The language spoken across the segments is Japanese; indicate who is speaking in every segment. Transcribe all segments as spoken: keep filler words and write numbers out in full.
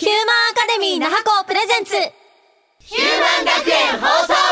Speaker 1: ヒューマンアカデミー那覇校プレゼンツ
Speaker 2: ヒューマン学園放送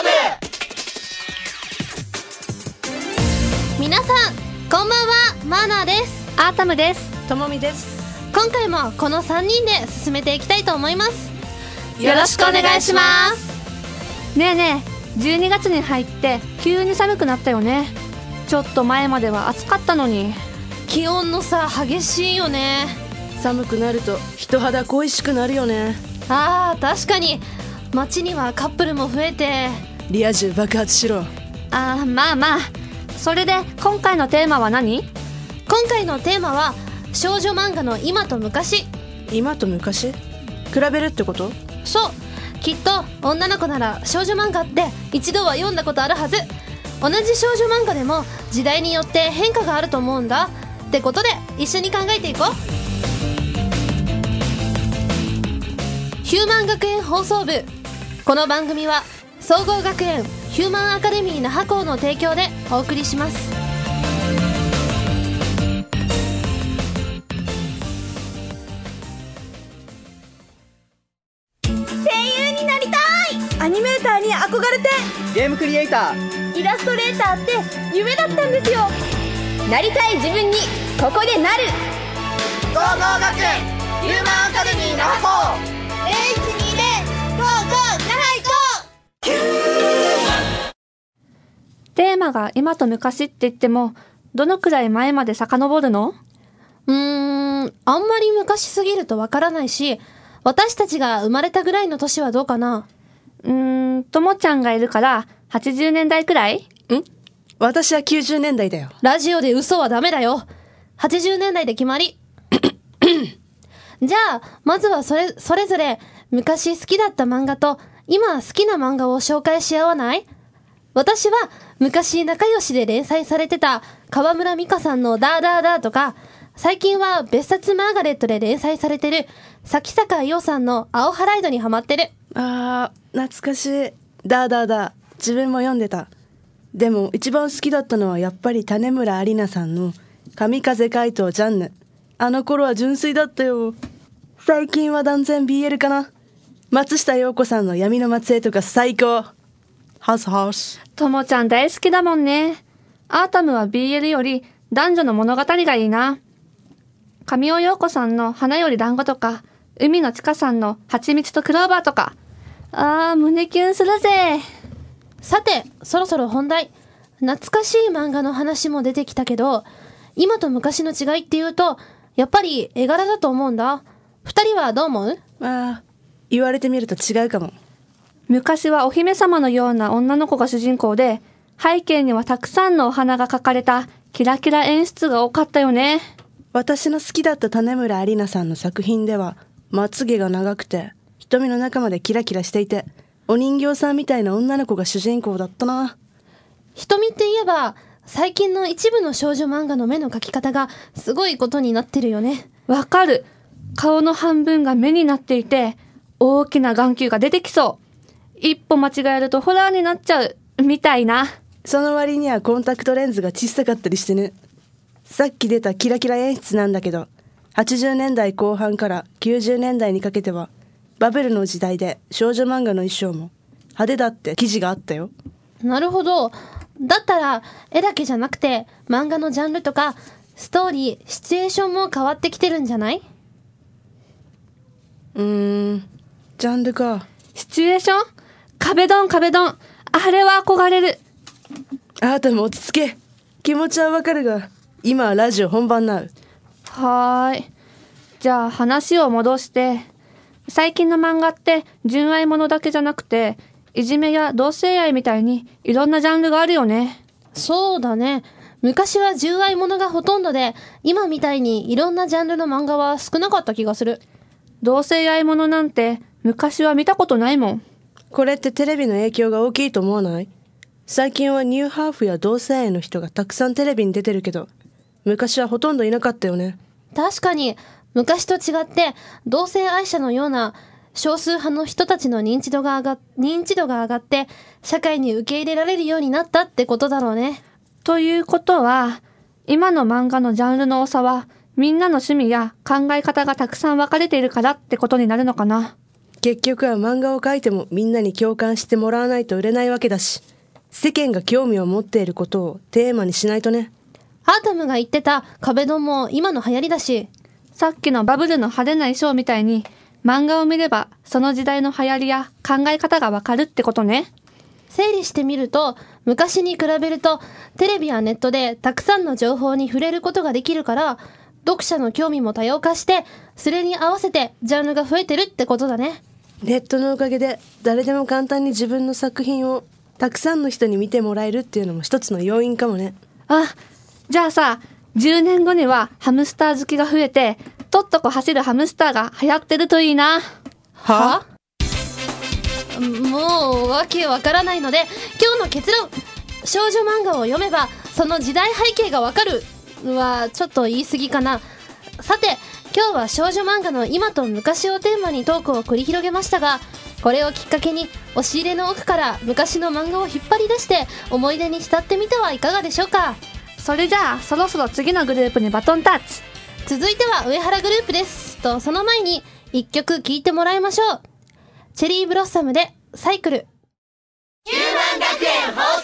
Speaker 3: 部。皆さんこんばんは、マーナーです。
Speaker 4: アータムです。
Speaker 5: ともみです。
Speaker 3: 今回もこのさんにんで進めていきたいと思います。
Speaker 1: よろしくお願いします。
Speaker 4: ねえねえ、じゅうにがつに入って急に寒くなったよね。ちょっと前までは暑かったのに。
Speaker 3: 気温の差激しいよね。
Speaker 5: 寒くなると人肌恋しくなるよね。
Speaker 3: あー確かに、街にはカップルも増えて
Speaker 5: リア充爆発しろ。
Speaker 4: あーまあまあ、それで今回のテーマは何？
Speaker 3: 今回のテーマは少女漫画の今と昔。
Speaker 5: 今と昔？比べるってこと？
Speaker 3: そう、きっと女の子なら少女漫画って一度は読んだことあるはず。同じ少女漫画でも時代によって変化があると思うんだってことで、一緒に考えていこう。ヒューマン学園放送部。この番組は総合学園ヒューマンアカデミー那覇校の提供でお送りします。
Speaker 1: 声優になりたい。アニメーターに憧れて
Speaker 6: ゲームクリエイター、
Speaker 1: イラストレーターって夢だったんですよ。なりたい自分にここでなる。
Speaker 2: 総合学園ヒューマンアカデミー那覇校。
Speaker 1: ゼロいちにゼロゴーゴー那覇行こう。
Speaker 4: テーマが今と昔って言っても、どのくらい前まで遡るの？
Speaker 3: うーん、あんまり昔すぎるとわからないし、私たちが生まれたぐらいの年はどうかな。
Speaker 4: うーん、ともちゃんがいるからはちじゅうねんだいくらい？
Speaker 5: ん？私はきゅうじゅうねんだいだよ。
Speaker 3: ラジオで嘘はダメだよ。はちじゅうねんだいで決まり。じゃあまずはそれそれぞれ昔好きだった漫画と今好きな漫画を紹介し合わない？私は昔仲良しで連載されてた川村美香さんのダーダーダーとか、最近は別冊マーガレットで連載されてる咲坂伊代さんの青ハライドにハマってる。
Speaker 5: あー懐かしい。だーだーだー、自分も読んでた。でも一番好きだったのはやっぱり種村有奈さんの神風怪盗ジャンヌ。あの頃は純粋だったよ。最近は断然 ビーエル かな。松下陽子さんの闇の末裔とか最高。ハスハス。
Speaker 4: ともちゃん大好きだもんね。アータムは ビーエル より男女の物語がいいな。神尾陽子さんの花より団子とか、海野千佳さんの蜂蜜とクローバーとか。あー胸キュンするぜ。
Speaker 3: さてそろそろ本題。懐かしい漫画の話も出てきたけど、今と昔の違いっていうとやっぱり絵柄だと思うんだ。二人はどう思う？
Speaker 5: ああ、言われてみると違うかも。
Speaker 4: 昔はお姫様のような女の子が主人公で、背景にはたくさんのお花が描かれたキラキラ演出が多かったよね。
Speaker 5: 私の好きだった種村有奈さんの作品では、まつげが長くて瞳の中までキラキラしていて、お人形さんみたいな女の子が主人公だったな。
Speaker 3: 瞳って言えば最近の一部の少女漫画の目の描き方がすごいことになってるよね。
Speaker 4: わかる。顔の半分が目になっていて、大きな眼球が出てきそう。一歩間違えるとホラーになっちゃうみたいな。
Speaker 5: その割にはコンタクトレンズが小さかったりしてね。さっき出たキラキラ演出なんだけど、はちじゅうねんだいこう半からきゅうじゅうねんだいにかけてはバブルの時代で少女漫画の衣装も派手だって記事があったよ。
Speaker 3: なるほど。だったら絵だけじゃなくて漫画のジャンルとかストーリー、シチュエーションも変わってきてるんじゃない？
Speaker 5: うーん、ジャンルか。
Speaker 4: シチュエーション？壁ドン壁ドン。あれは憧れる。
Speaker 5: あーたも落ち着け。気持ちはわかるが、今はラジオ本番なう。
Speaker 4: はーい。じゃあ話を戻して、最近の漫画って純愛ものだけじゃなくて、いじめや同性愛みたいにいろんなジャンルがあるよね。
Speaker 3: そうだね。昔は純愛ものがほとんどで、今みたいにいろんなジャンルの漫画は少なかった気がする。
Speaker 4: 同性愛ものなんて昔は見たことないもん。
Speaker 5: これってテレビの影響が大きいと思わない？最近はニューハーフや同性愛の人がたくさんテレビに出てるけど、昔はほとんどいなかったよね。
Speaker 3: 確かに昔と違って同性愛者のような少数派の人たちの認知度が上が認知度が上がって社会に受け入れられるようになったってことだろうね。
Speaker 4: ということは、今の漫画のジャンルの多さはみんなの趣味や考え方がたくさん分かれているからってことになるのかな。
Speaker 5: 結局は漫画を描いてもみんなに共感してもらわないと売れないわけだし、世間が興味を持っていることをテーマにしないとね。
Speaker 3: アータムが言ってた壁ドンも今の流行りだし、
Speaker 4: さっきのバブルの派手な衣装みたいに漫画を見ればその時代の流行りや考え方がわかるってことね。
Speaker 3: 整理してみると、昔に比べるとテレビやネットでたくさんの情報に触れることができるから、読者の興味も多様化して、それに合わせてジャンルが増えてるってことだね。
Speaker 5: ネットのおかげで誰でも簡単に自分の作品をたくさんの人に見てもらえるっていうのも一つの要因かもね。
Speaker 4: あ、じゃあさ、じゅうねんごにはハムスター好きが増えて、とっとこ走るハムスターが流行ってるといいな。
Speaker 3: は？もうわけわからないので、今日の結論、少女漫画を読めばその時代背景がわかるはちょっと言い過ぎかな。さて、今日は少女漫画の今と昔をテーマにトークを繰り広げましたが、これをきっかけに押し入れの奥から昔の漫画を引っ張り出して思い出に浸ってみてはいかがでしょうか。
Speaker 4: それじゃあそろそろ次のグループにバトンタッチ。
Speaker 3: 続いては上原グループですと、その前に一曲聴いてもらいましょう。チェリーブロッサムでサイクル。
Speaker 2: ヒューマン学園放送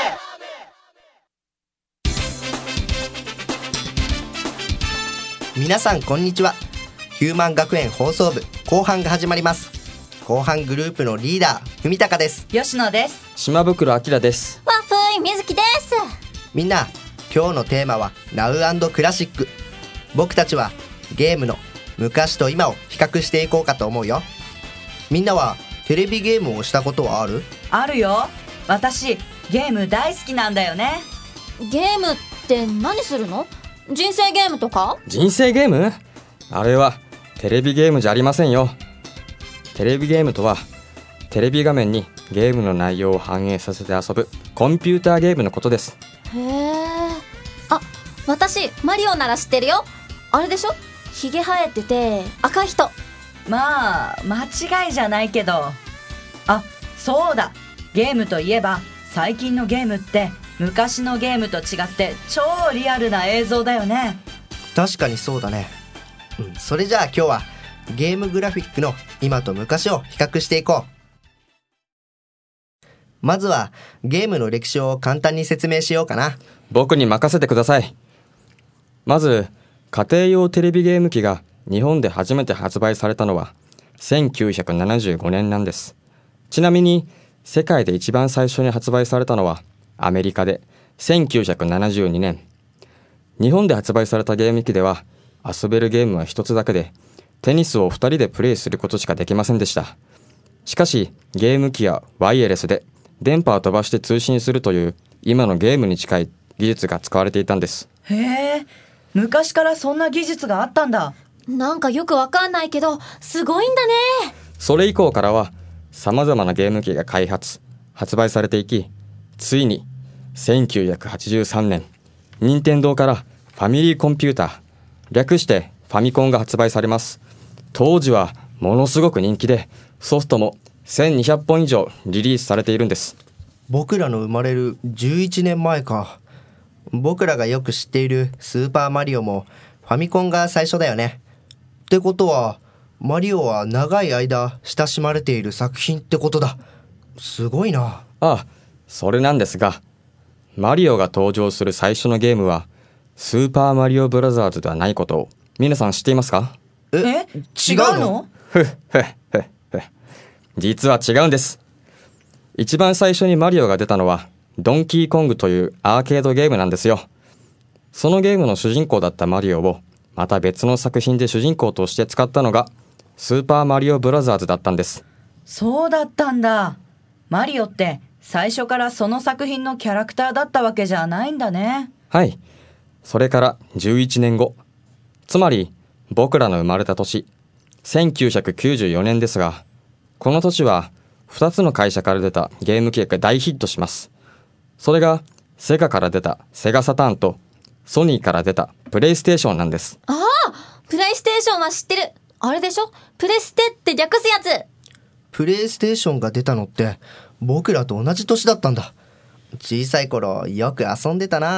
Speaker 6: 部。皆さんこんにちは。ヒューマン学園放送部後半が始まります。後半グループのリーダー文高です。
Speaker 7: 吉野です。
Speaker 8: 島袋明です。
Speaker 1: わふいみずきです。
Speaker 6: みんな、今日のテーマは ナウアンド クラシック。僕たちはゲームの昔と今を比較していこうかと思うよ。みんなはテレビゲームをしたことはある？
Speaker 7: あるよ。私ゲーム大好きなんだよね。
Speaker 1: ゲームって何するの？人生ゲームとか？
Speaker 8: 人生ゲーム？あれはテレビゲームじゃありませんよ。テレビゲームとはテレビ画面にゲームの内容を反映させて遊ぶコンピューターゲームのことです。
Speaker 1: へえ。あ、私マリオなら知ってるよ。あれでしょ？ひげ生えてて赤い人。
Speaker 7: まあ間違いじゃないけど。あ、そうだ。ゲームといえば最近のゲームって昔のゲームと違って超リアルな映像だよね。
Speaker 6: 確かにそうだね、うん、それじゃあ今日はゲームグラフィックの今と昔を比較していこう。まずはゲームの歴史を簡単に説明しようかな。
Speaker 8: 僕に任せてください。まず家庭用テレビゲーム機が日本で初めて発売されたのはせんきゅうひゃくななじゅうごねんなんです。ちなみに世界で一番最初に発売されたのはアメリカでせんきゅうひゃくななじゅうにねん。日本で発売されたゲーム機では遊べるゲームは一つだけで、テニスを二人でプレイすることしかできませんでした。しかしゲーム機やワイヤレスで電波を飛ばして通信するという今のゲームに近い技術が使われていたんです。
Speaker 7: へえ、昔からそんな技術があったんだ。
Speaker 1: なんかよくわかんないけどすごいんだね。
Speaker 8: それ以降からは様々なゲーム機が開発発売されていき、ついにせんきゅうひゃくはちじゅうさんねん任天堂からファミリーコンピューター、略してファミコンが発売されます。当時はものすごく人気で、ソフトもせんにひゃっぽん以上リリースされているんです。
Speaker 6: 僕らの生まれるじゅういちねんまえか。僕らがよく知っているスーパーマリオもファミコンが最初だよね。ってことはマリオは長い間親しまれている作品ってことだ。すごいな。
Speaker 8: ああ、それなんですが、マリオが登場する最初のゲームはスーパーマリオブラザーズではないことを皆さん知っていますか？
Speaker 6: え、
Speaker 7: え、
Speaker 6: 違うの？
Speaker 8: ふっふっふっふ。実は違うんです。一番最初にマリオが出たのはドンキーコングというアーケードゲームなんですよ。そのゲームの主人公だったマリオをまた別の作品で主人公として使ったのがスーパーマリオブラザーズだったんです。
Speaker 7: そうだったんだ。マリオって最初からその作品のキャラクターだったわけじゃないんだね。
Speaker 8: はい。それからじゅういちねんご、つまり僕らの生まれた年せんきゅうひゃくきゅうじゅうよねんですが、この年はふたつの会社から出たゲーム機が大ヒットします。それがセガから出たセガサターンとソニーから出たプレイステーションなんです。
Speaker 1: ああ、プレイステーションは知ってる。あれでしょ？プレステって略すやつ。
Speaker 6: プレイステーションが出たのって僕らと同じ年だったんだ。小さい頃よく遊んでたな。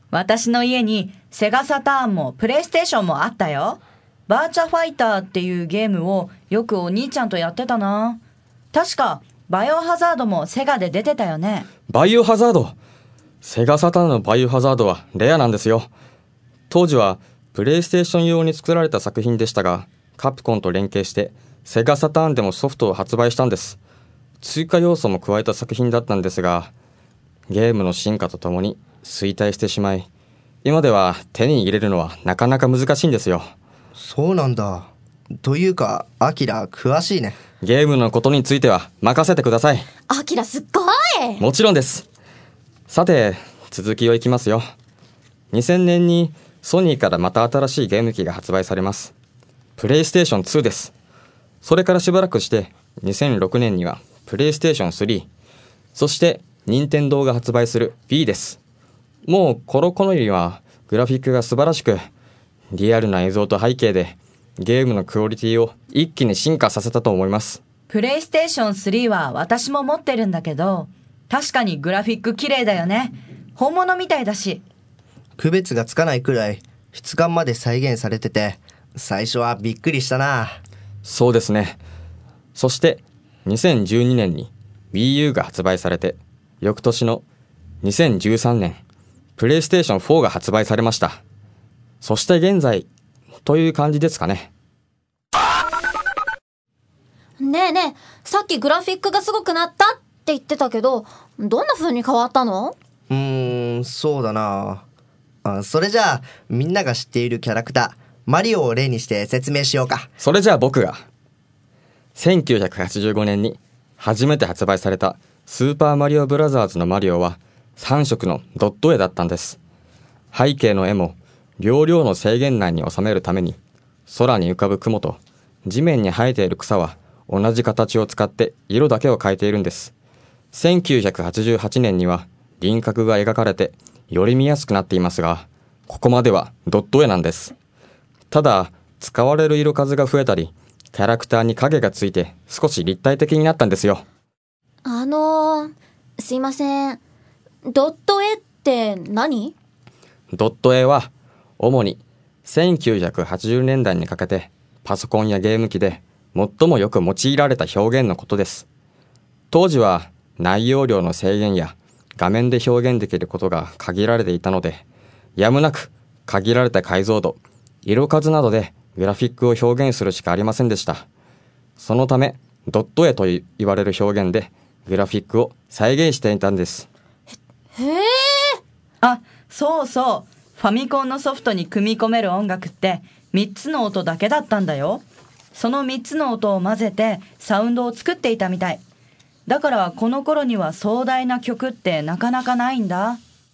Speaker 7: 私の家にセガサターンもプレイステーションもあったよ。バーチャファイターっていうゲームをよくお兄ちゃんとやってたな。確かバイオハザードもセガで出てたよね。
Speaker 8: バイオハザード。セガサターンのバイオハザードはレアなんですよ。当時はプレイステーション用に作られた作品でしたが、カプコンと連携してセガサターンでもソフトを発売したんです。追加要素も加えた作品だったんですが、ゲームの進化とともに衰退してしまい、今では手に入れるのはなかなか難しいんですよ。
Speaker 6: そうなんだ。というか、アキラ詳しいね。
Speaker 8: ゲームのことについては任せてください。
Speaker 1: アキラすっごい。
Speaker 8: もちろんです。さて、続きをいきますよ。にせんねんにソニーからまた新しいゲーム機が発売されます。プレイステーションツーです。それからしばらくしてにせんろくねんにはプレイステーションスリー、そして任天堂が発売する Wii です。もうコロコロよりはグラフィックが素晴らしく、リアルな映像と背景でゲームのクオリティを一気に進化させたと思います。
Speaker 7: プレイステーションスリーは私も持ってるんだけど、確かにグラフィック綺麗だよね。本物みたいだし。
Speaker 6: 区別がつかないくらい質感まで再現されてて、最初はびっくりしたな。
Speaker 8: そうですね。そしてにせんじゅうにねんに Wii U が発売されて、翌年のにせんじゅうさんねんプレイステーションフォーが発売されました。そして現在という感じですかね。
Speaker 1: ねえねえ、さっきグラフィックがすごくなったって言ってたけど、どんな風に変わったの？
Speaker 6: うーん、そうだなあ。それじゃあみんなが知っているキャラクターマリオを例にして説明しようか。
Speaker 8: それじゃあ僕が。せんきゅうひゃくはちじゅうごねんに初めて発売されたスーパーマリオブラザーズのマリオはさん色のドット絵だったんです。背景の絵も容量の制限内に収めるために、空に浮かぶ雲と地面に生えている草は同じ形を使って色だけを変えているんです。せんきゅうひゃくはちじゅうはちねんには輪郭が描かれてより見やすくなっていますが、ここまではドット絵なんです。ただ使われる色数が増えたり、キャラクターに影がついて少し立体的になったんですよ。
Speaker 1: あのー、すいません。ドット絵って何？
Speaker 8: ドット絵は主にせんきゅうひゃくはちじゅうねんだいにかけてパソコンやゲーム機で最もよく用いられた表現のことです。当時は内容量の制限や画面で表現できることが限られていたので、やむなく限られた解像度、色数などでグラフィックを表現するしかありませんでした。そのためドット絵と言われる表現でグラフィックを再現していたんです。
Speaker 1: へえ。
Speaker 7: あ、そうそう。ファミコンのソフトに組み込める音楽ってみっつの音だけだったんだよ。そのみっつの音を混ぜてサウンドを作っていたみたい。だからこの頃には壮大な曲ってなかなかないんだ。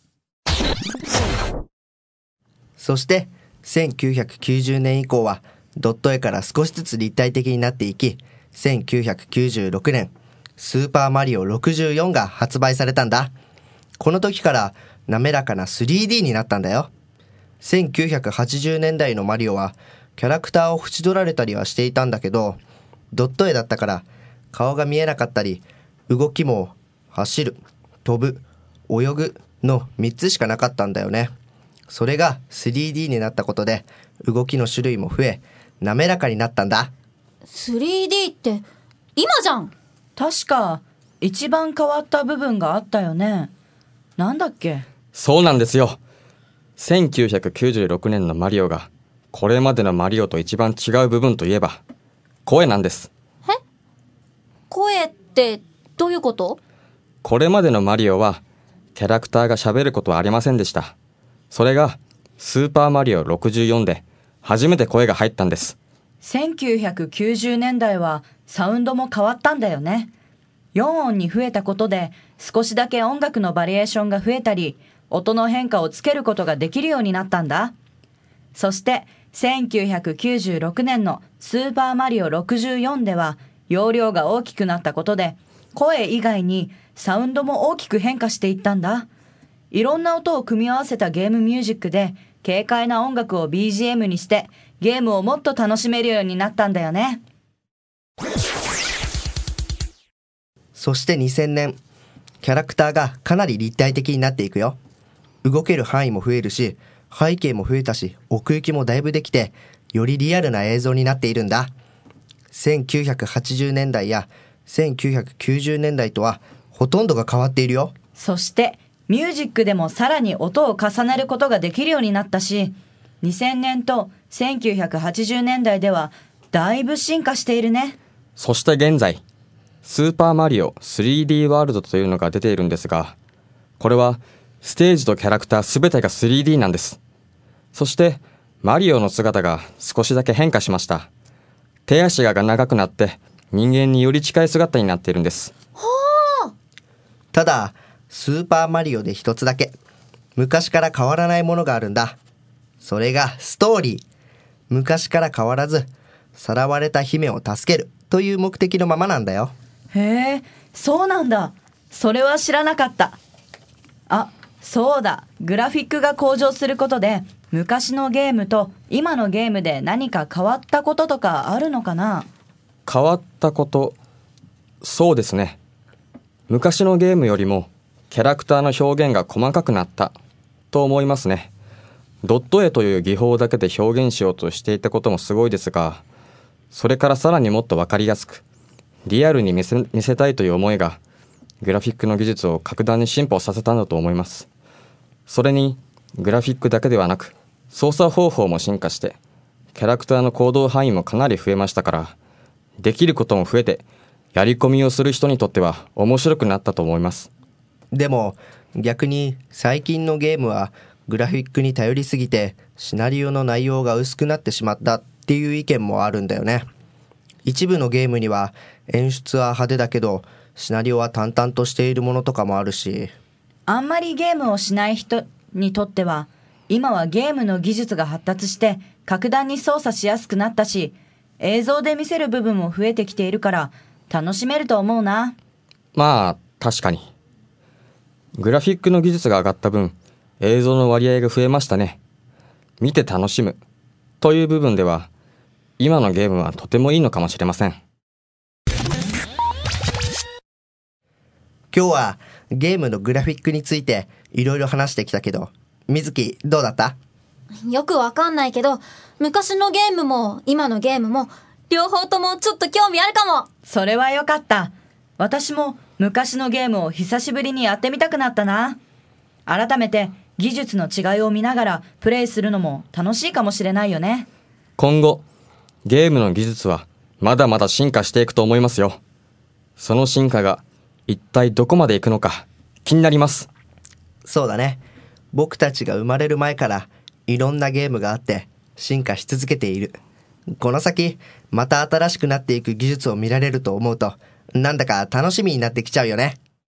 Speaker 6: そしてせんきゅうひゃくきゅうじゅうねん以降はドット絵から少しずつ立体的になっていき、せんきゅうひゃくきゅうじゅうろくねんスーパーマリオろくじゅうよんが発売されたんだ。この時から滑らかな スリーディー になったんだよ。せんきゅうひゃくはちじゅうねんだいのマリオはキャラクターを縁取られたりはしていたんだけど、ドット絵だったから顔が見えなかったり、動きも走る、飛ぶ、泳ぐのみっつしかなかったんだよね。それが スリーディー になったことで動きの種類も増え、滑らかになったんだ。
Speaker 1: スリーディー って今じゃん。
Speaker 7: 確か一番変わった部分があったよね。なんだっけ？
Speaker 8: そうなんですよ。せんきゅうひゃくきゅうじゅうろくねんのマリオがこれまでのマリオと一番違う部分といえば声なんです。
Speaker 1: え？声ってどういうこと？
Speaker 8: これまでのマリオはキャラクターが喋ることはありませんでした。それがスーパーマリオろくじゅうよんで初めて声が入ったんです。
Speaker 7: せんきゅうひゃくきゅうじゅうねんだいはサウンドも変わったんだよね。よん音に増えたことで少しだけ音楽のバリエーションが増えたり、音の変化をつけることができるようになったんだ。そしてせんきゅうひゃくきゅうじゅうろくねんのスーパーマリオろくじゅうよんでは容量が大きくなったことで声以外にサウンドも大きく変化していったんだ。いろんな音を組み合わせたゲームミュージックで軽快な音楽を ビージーエム にしてゲームをもっと楽しめるようになったんだよね。
Speaker 6: そしてにせんねん、キャラクターがかなり立体的になっていくよ。 動ける範囲も増えるし、背景も増えたし、奥行きもだいぶできて、よりリアルな映像になっているんだ。せんきゅうひゃくはちじゅうねんだいやせんきゅうひゃくきゅうじゅうねんだいとはほとんどが変わっているよ。
Speaker 7: そしてミュージックでもさらに音を重ねることができるようになったし、にせんねんとせんきゅうひゃくはちじゅうねんだいではだいぶ進化しているね。
Speaker 8: そして現在、スーパーマリオ スリーディー ワールドというのが出ているんですが、これはステージとキャラクターすべてが スリーディー なんです。そしてマリオの姿が少しだけ変化しました。手足が長くなって人間により近い姿になっているんです。
Speaker 6: ただスーパーマリオで一つだけ昔から変わらないものがあるんだ。それがストーリー。昔から変わらずさらわれた姫を助けるという目的のままなんだよ。
Speaker 7: へえ、そうなんだ。それは知らなかった。あ、そうだ。グラフィックが向上することで昔のゲームと今のゲームで何か変わったこととかあるのかな？
Speaker 8: 変わったこと、そうですね。昔のゲームよりもキャラクターの表現が細かくなったと思いますね。ドット絵という技法だけで表現しようとしていたこともすごいですが、それからさらにもっとわかりやすくリアルに見せ、見せたいという思いがグラフィックの技術を格段に進歩させたんだと思います。それにグラフィックだけではなく操作方法も進化してキャラクターの行動範囲もかなり増えましたから、できることも増えてやり込みをする人にとっては面白くなったと思います。
Speaker 6: でも逆に最近のゲームはグラフィックに頼りすぎてシナリオの内容が薄くなってしまったっていう意見もあるんだよね。一部のゲームには演出は派手だけどシナリオは淡々としているものとかもあるし、
Speaker 7: あんまりゲームをしない人にとっては今はゲームの技術が発達して格段に操作しやすくなったし、映像で見せる部分も増えてきているから楽しめると思うな。
Speaker 8: まあ確かにグラフィックの技術が上がった分映像の割合が増えましたね。見て楽しむという部分では今のゲームはとてもいいのかもしれません。
Speaker 6: 今日はゲームのグラフィックについていろいろ話してきたけど、水木どうだった？
Speaker 1: よくわかんないけど、昔のゲームも今のゲームも両方ともちょっと興味あるかも。
Speaker 7: それはよかった。私も昔のゲームを久しぶりにやってみたくなったな。改めて技術の違いを見ながらプレイするのも楽しいかもしれないよね。
Speaker 8: 今後ゲームの技術はまだまだ進化していくと思いますよ。その進化が一体どこまで行くのか気になります。
Speaker 6: そうだね。僕たちが生まれる前からいろんなゲームがあって進化し続けている。この先また新しくなっていく技術を見られると思うと、なんだか楽しみになってきちゃうよね。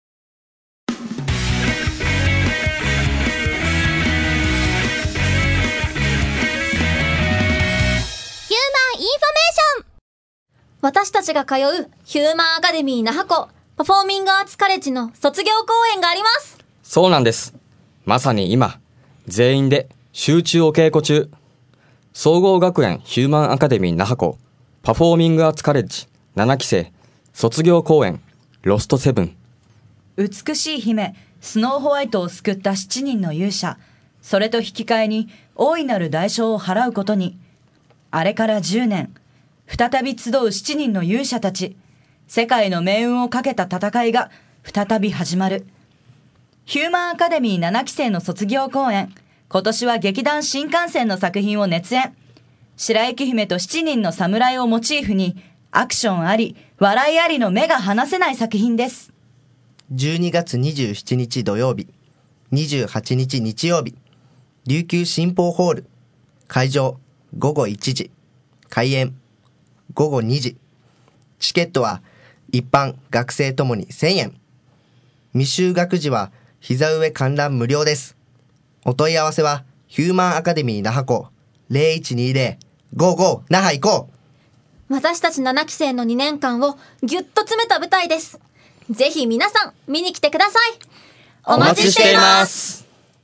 Speaker 1: 私たちが通うヒューマンアカデミー那覇校パフォーミングアーツカレッジの卒業公演があります。
Speaker 8: そうなんです。まさに今全員で集中お稽古中。総合学園ヒューマンアカデミー那覇校パフォーミングアーツカレッジななきせい卒業公演ロストセブン。
Speaker 7: 美しい姫スノーホワイトを救ったしちにんの勇者、それと引き換えに大いなる代償を払うことに。あれからじゅうねん、再び集うしちにんの勇者たち、世界の命運をかけた戦いが再び始まる。ヒューマンアカデミーななきせいの卒業公演、今年は劇団新幹線の作品を熱演。白雪姫としちにんの侍をモチーフにアクションあり笑いありの目が離せない作品です。
Speaker 6: じゅうにがつにじゅうしちにち土曜日、にじゅうはちにち日曜日、琉球新報ホール。会場ごごいちじ、開演ごごにじ。チケットは一般学生ともにせんえん。未就学児は膝上観覧無料です。お問い合わせはヒューマンアカデミー那覇校 ゼロいちにゼロ ごーごー 那覇行こ
Speaker 1: う。私たちななきせいのにねんかんをぎゅっと詰めた舞台です。ぜひ皆さん見に来てください。
Speaker 8: お待ちしています。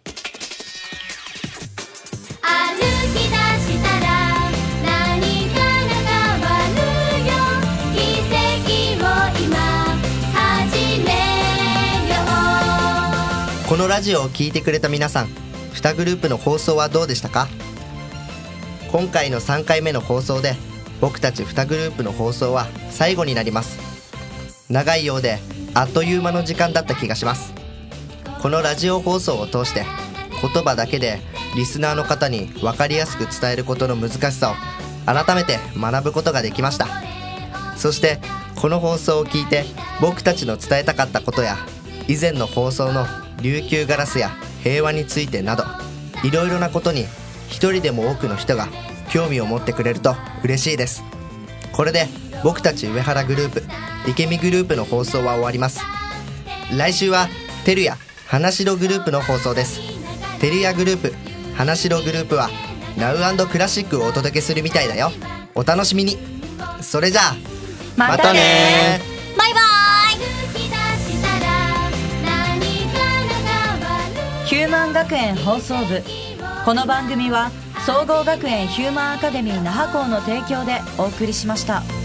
Speaker 9: 歩き出したら何かが変わるよ。奇跡を今始めよう。
Speaker 6: このラジオを聞いてくれた皆さん、にグループの放送はどうでしたか？今回のさんかいめの放送で僕たちにグループの放送は最後になります。長いようであっという間の時間だった気がします。このラジオ放送を通して言葉だけでリスナーの方に分かりやすく伝えることの難しさを改めて学ぶことができました。そしてこの放送を聞いて僕たちの伝えたかったことや以前の放送の琉球ガラスや平和についてなどいろいろなことに一人でも多くの人が興味を持ってくれると嬉しいです。これで僕たち上原グループいけみグループの放送は終わります。来週はてるや花城グループの放送です。てるやグループ花城グループはナウ&クラシックをお届けするみたいだよ。お楽しみに。それじゃあ
Speaker 7: またね
Speaker 6: ー。
Speaker 1: バイバ
Speaker 7: ヒューマン学園放送部。この番組は総合学園ヒューマンアカデミー那覇校の提供でお送りしました。